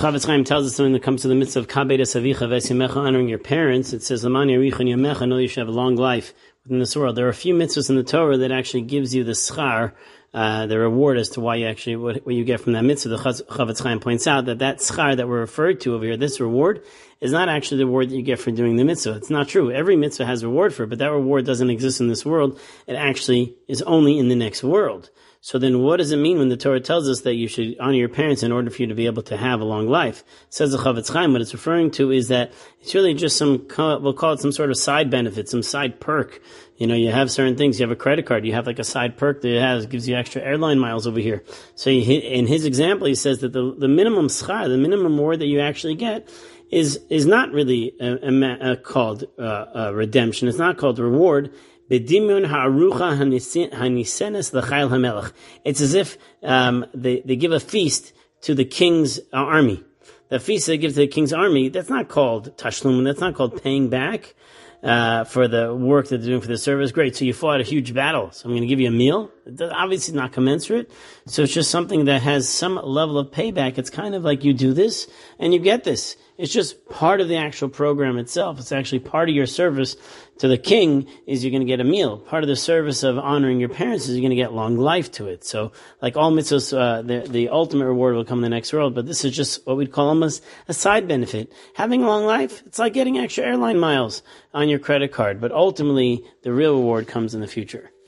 Chavetz Chaim tells us when it comes to the mitzvah of kabed asavicha v'esimecha, honoring your parents. It says, "L'man yarichon yamecha," know you should have a long life within this world. There are a few mitzvahs in the Torah that actually gives you the schar, the reward as to why you actually what you get from that mitzvah. The Chavetz Chaim points out that schar that we're referred to over here, this reward, is not actually the reward that you get for doing the mitzvah. It's not true. Every mitzvah has a reward for it, but that reward doesn't exist in this world. It actually is only in the next world. So then what does it mean when the Torah tells us that you should honor your parents in order for you to be able to have a long life? Says the Chavetz Chaim, what it's referring to is that it's really just we'll call it some sort of side benefit, some side perk. You know, you have certain things, you have a credit card, you have like a side perk that gives you extra airline miles over here. So in his example, he says that the minimum schar, the minimum reward that you actually get is not really called redemption. It's not called reward. It's as if they give a feast to the king's army. The feast they give to the king's army, that's not called tashlum, that's not called paying back for the work that they're doing for the service. Great, so you fought a huge battle, so I'm going to give you a meal. It's obviously not commensurate, so it's just something that has some level of payback. It's kind of like you do this, and you get this. It's just part of the actual program itself. It's actually part of your service to the king is you're going to get a meal. Part of the service of honoring your parents is you're going to get long life to it. So like all mitzvahs, the ultimate reward will come in the next world, but this is just what we'd call almost a side benefit. Having a long life, it's like getting extra airline miles on your credit card, but ultimately the real reward comes in the future.